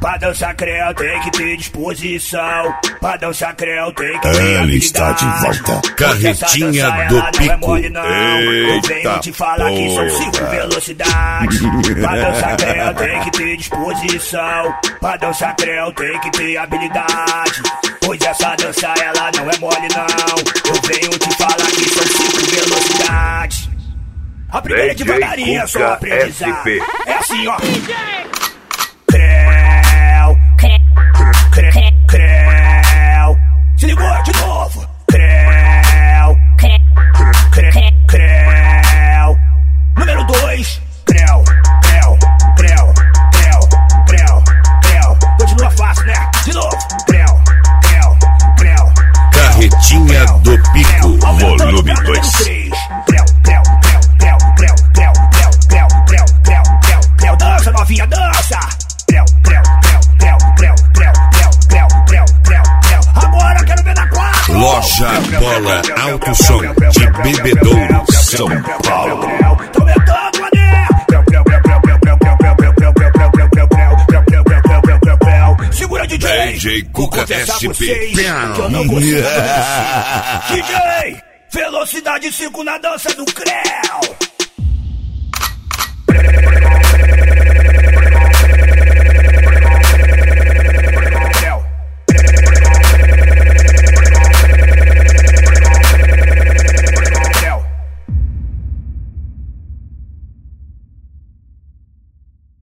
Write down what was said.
Pra dançar creu tem que ter disposição. Pra dançar creu tem que ter Ele está de volta. Carretinha do Pico. Eu venho te falar que são 5 velocidades. Pra dançar creu tem que ter disposição. Pra dançar creu tem que ter habilidade. Pois essa dança ela não é mole não. Eu venho te falar que são 5 velocidades. A primeira é devagarinho, só aprendizado. É assim, ó. Creu, creu. Se ligou de novo. Creu, creu. Número 2. Creu. Continua fácil, né? De novo. Creu. Carretinha do Pico, volume 2. Dança, novinha, dança. Agora eu quero ver na quadra. Loja Bola Alto Som de Bebedouro, São Paulo. Tô aumentando, mané. Segura, DJ. DJ Cuca SP. Eu não vou ser DJ. Velocidade 5 na dança do creu.